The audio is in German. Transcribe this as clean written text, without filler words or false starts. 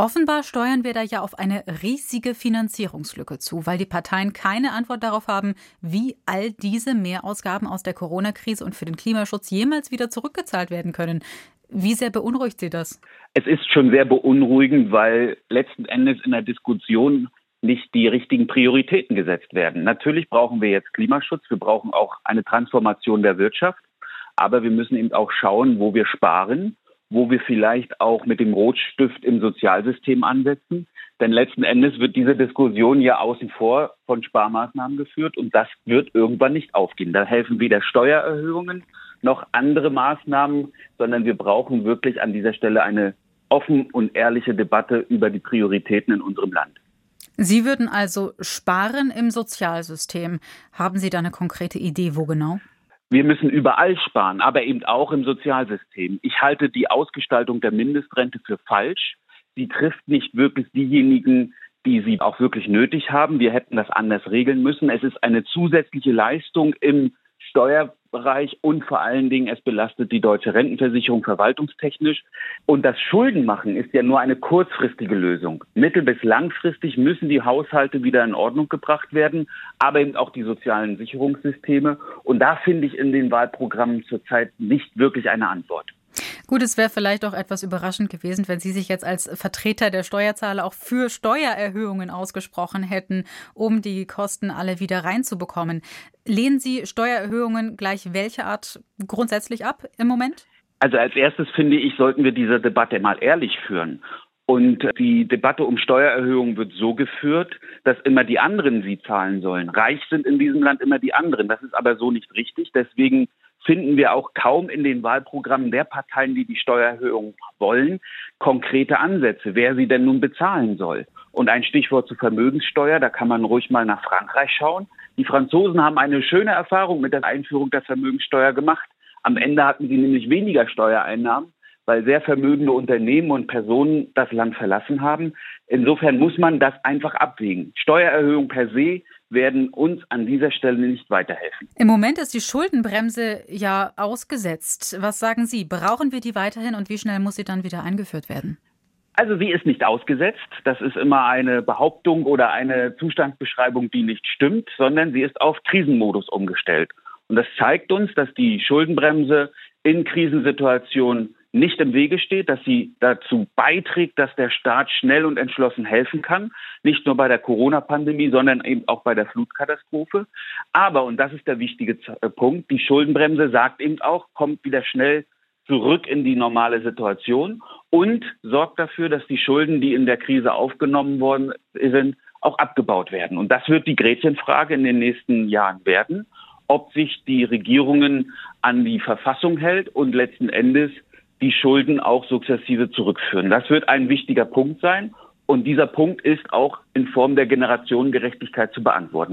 Offenbar steuern wir da ja auf eine riesige Finanzierungslücke zu, weil die Parteien keine Antwort darauf haben, wie all diese Mehrausgaben aus der Corona-Krise und für den Klimaschutz jemals wieder zurückgezahlt werden können. Wie sehr beunruhigt Sie das? Es ist schon sehr beunruhigend, weil letzten Endes in der Diskussion nicht die richtigen Prioritäten gesetzt werden. Natürlich brauchen wir jetzt Klimaschutz, wir brauchen auch eine Transformation der Wirtschaft, aber wir müssen eben auch schauen, wo wir sparen, wo wir vielleicht auch mit dem Rotstift im Sozialsystem ansetzen. Denn letzten Endes wird diese Diskussion ja außen vor von Sparmaßnahmen geführt und das wird irgendwann nicht aufgehen. Da helfen weder Steuererhöhungen noch andere Maßnahmen, sondern wir brauchen wirklich an dieser Stelle eine offen und ehrliche Debatte über die Prioritäten in unserem Land. Sie würden also sparen im Sozialsystem. Haben Sie da eine konkrete Idee, wo genau? Wir müssen überall sparen, aber eben auch im Sozialsystem. Ich halte die Ausgestaltung der Mindestrente für falsch. Sie trifft nicht wirklich diejenigen, die sie auch wirklich nötig haben. Wir hätten das anders regeln müssen. Es ist eine zusätzliche Leistung im Steuerbereich und vor allen Dingen, es belastet die deutsche Rentenversicherung verwaltungstechnisch. Und das Schuldenmachen ist ja nur eine kurzfristige Lösung. Mittel- bis langfristig müssen die Haushalte wieder in Ordnung gebracht werden, aber eben auch die sozialen Sicherungssysteme. Und da finde ich in den Wahlprogrammen zurzeit nicht wirklich eine Antwort. Gut, es wäre vielleicht auch etwas überraschend gewesen, wenn Sie sich jetzt als Vertreter der Steuerzahler auch für Steuererhöhungen ausgesprochen hätten, um die Kosten alle wieder reinzubekommen. Lehnen Sie Steuererhöhungen gleich welcher Art grundsätzlich ab im Moment? Also als erstes finde ich, sollten wir diese Debatte mal ehrlich führen. Und die Debatte um Steuererhöhungen wird so geführt, dass immer die anderen sie zahlen sollen. Reich sind in diesem Land immer die anderen. Das ist aber so nicht richtig. Deswegen finden wir auch kaum in den Wahlprogrammen der Parteien, die die Steuererhöhung wollen, konkrete Ansätze, wer sie denn nun bezahlen soll. Und ein Stichwort zur Vermögenssteuer, da kann man ruhig mal nach Frankreich schauen. Die Franzosen haben eine schöne Erfahrung mit der Einführung der Vermögenssteuer gemacht. Am Ende hatten sie nämlich weniger Steuereinnahmen, weil sehr vermögende Unternehmen und Personen das Land verlassen haben. Insofern muss man das einfach abwägen. Steuererhöhungen per se werden uns an dieser Stelle nicht weiterhelfen. Im Moment ist die Schuldenbremse ja ausgesetzt. Was sagen Sie? Brauchen wir die weiterhin und wie schnell muss sie dann wieder eingeführt werden? Also sie ist nicht ausgesetzt. Das ist immer eine Behauptung oder eine Zustandsbeschreibung, die nicht stimmt, sondern sie ist auf Krisenmodus umgestellt. Und das zeigt uns, dass die Schuldenbremse in Krisensituationen nicht im Wege steht, dass sie dazu beiträgt, dass der Staat schnell und entschlossen helfen kann. Nicht nur bei der Corona-Pandemie, sondern eben auch bei der Flutkatastrophe. Aber, und das ist der wichtige Punkt, die Schuldenbremse sagt eben auch, kommt wieder schnell zurück in die normale Situation und sorgt dafür, dass die Schulden, die in der Krise aufgenommen worden sind, auch abgebaut werden. Und das wird die Gretchenfrage in den nächsten Jahren werden, ob sich die Regierungen an die Verfassung hält und letzten Endes die Schulden auch sukzessive zurückführen. Das wird ein wichtiger Punkt sein. Und dieser Punkt ist auch in Form der Generationengerechtigkeit zu beantworten.